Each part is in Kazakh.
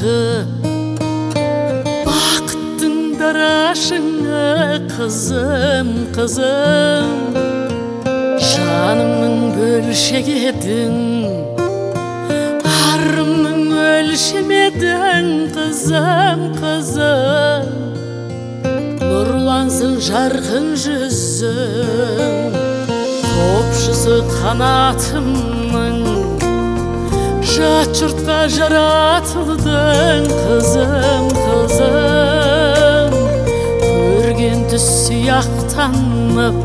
жарығы, бақыттың дарашыңа қызым, қызым. Жанымның бөлшегі едің, арымның өлшемедің, қызым, қызым. Нұрлансын жарқын жүзің, топшысы қанатымның. Жат жұртқа жаратылдың, қызым, қызым. Көргенді сияқтанып,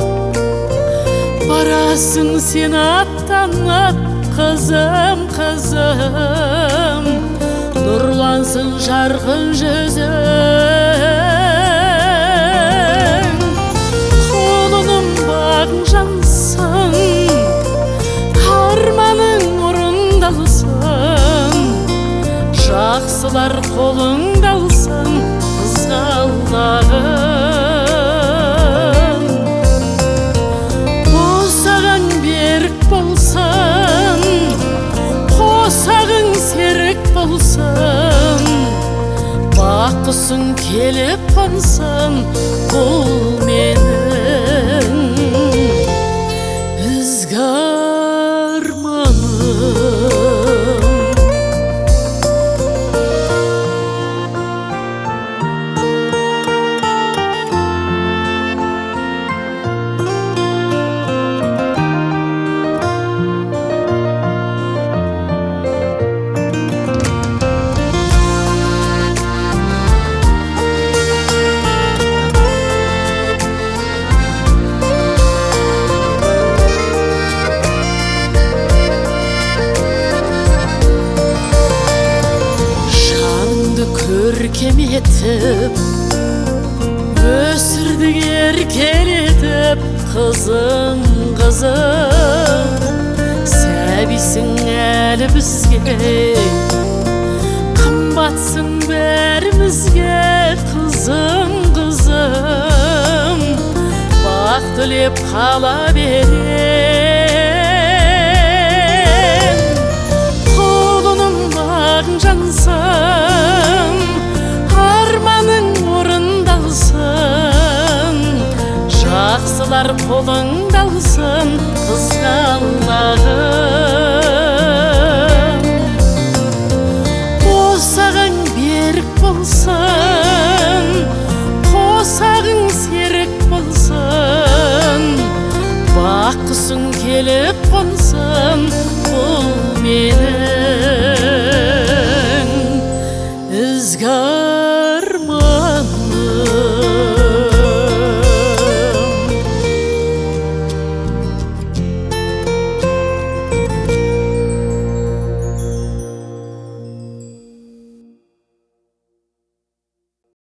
барасың сен аттанып, қызым, қызым. Нұрлансын жарқын жүзің, құлыным бағың жансың, арманың орындалсын, жақсылар қолыңда алсын, қызғалдағым. Босағаң берік болсын, қосағың серік болсын, баққысың келіп қонсын, бұл менің ізгі арманым. Көркем етіп, өсірдік еркелетіп, қызым, қызым. Сәбисің әлі бізге, қымбатсың бәрімізге, қызым, қызым. Бақ тілеп қала берем, құлыным бағың жансың, арманың орындалсын, жақсылар қолыңда алсын, қызғалдағым.